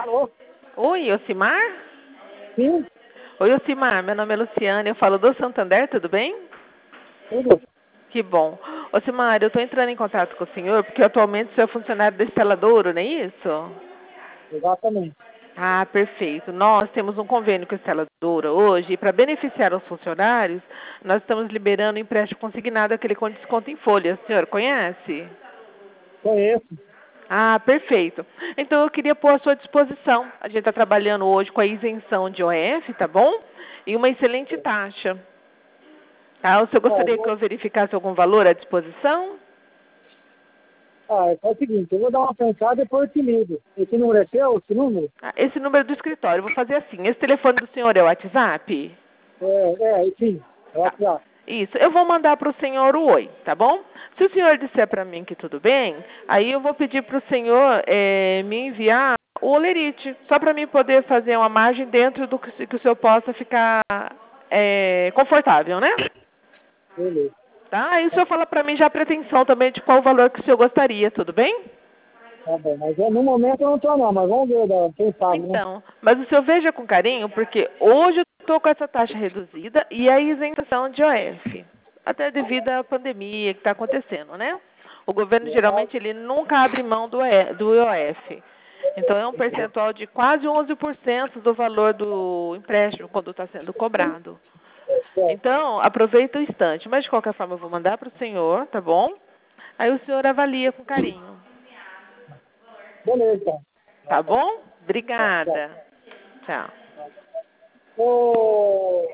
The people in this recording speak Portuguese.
Alô? Oi, Ocimar? Sim, Oi, Ocimar, meu nome é Luciane, eu falo do Santander, tudo bem? tudo. Que bom. Ocimar, eu estou entrando em contato com o senhor porque atualmente o senhor é funcionário da Esteladouro, não é isso? Exatamente. Ah, perfeito. Nós temos um convênio com a Esteladouro hoje e para beneficiar os funcionários, nós estamos liberando o empréstimo consignado, aquele com desconto em folha. O senhor conhece? Conheço. Ah, perfeito. Então eu queria pôr à sua disposição. A gente está trabalhando hoje com a isenção de OF, tá bom? E uma excelente taxa. Tá? O senhor Ah, gostaria que eu verificasse algum valor à disposição? é o seguinte, eu vou dar uma pensada e depois eu te ligo. Esse número é seu, esse número? Ah, esse número do escritório, eu vou fazer assim. Esse telefone do senhor é o WhatsApp? Sim. É o Tá. WhatsApp. Isso, eu vou mandar para o senhor o oi, tá bom? Se o senhor disser para mim que tudo bem, aí eu vou pedir para o senhor me enviar o olerite, só para mim poder fazer uma margem dentro do que o senhor possa ficar confortável, né? Beleza. Tá? Aí o senhor fala para mim já a pretensão também de qual valor que o senhor gostaria, tudo bem? Tá bom, mas no momento eu não tô não, mas vamos ver, quem sabe, né? Então, mas o senhor veja com carinho, porque hoje eu estou com essa taxa reduzida e a isenção de OF, até devido à pandemia que está acontecendo, né? O governo geralmente ele nunca abre mão do IOF. Então é um percentual de quase 11% do valor do empréstimo quando está sendo cobrado. É, Então, aproveita o instante. Mas de qualquer forma eu vou mandar para o senhor, tá bom? Aí o senhor avalia com carinho. beleza, então. Tá bom? Tá, tá. Obrigada. Tchau. Ô,